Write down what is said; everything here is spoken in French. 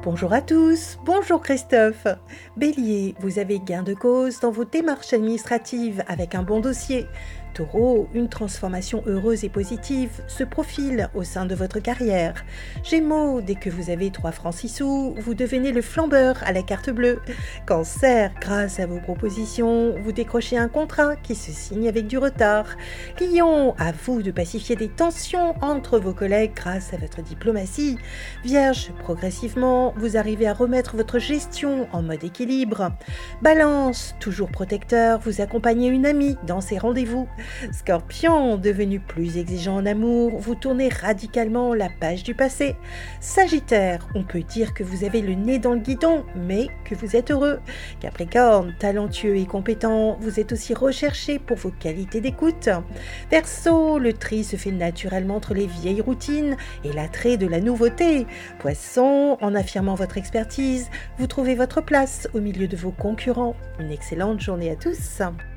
Bonjour à tous, bonjour Christophe. Bélier, vous avez gain de cause dans vos démarches administratives avec un bon dossier. Taureau, une transformation heureuse et positive se profile au sein de votre carrière. Gémeaux, dès que vous avez 3 francs 6 sous, vous devenez le flambeur à la carte bleue. Cancer, grâce à vos propositions, vous décrochez un contrat qui se signe avec du retard. Lion, à vous de pacifier des tensions entre vos collègues grâce à votre diplomatie. Vierge, progressivement, vous arrivez à remettre votre gestion en mode équilibre. Balance, toujours protecteur, vous accompagnez une amie dans ses rendez-vous. Scorpion, devenu plus exigeant en amour, vous tournez radicalement la page du passé. Sagittaire, on peut dire que vous avez le nez dans le guidon, mais que vous êtes heureux. Capricorne, talentueux et compétent, vous êtes aussi recherché pour vos qualités d'écoute. Verseau, le tri se fait naturellement entre les vieilles routines et l'attrait de la nouveauté. Poisson, en affirmant votre expertise, vous trouvez votre place au milieu de vos concurrents. Une excellente journée à tous.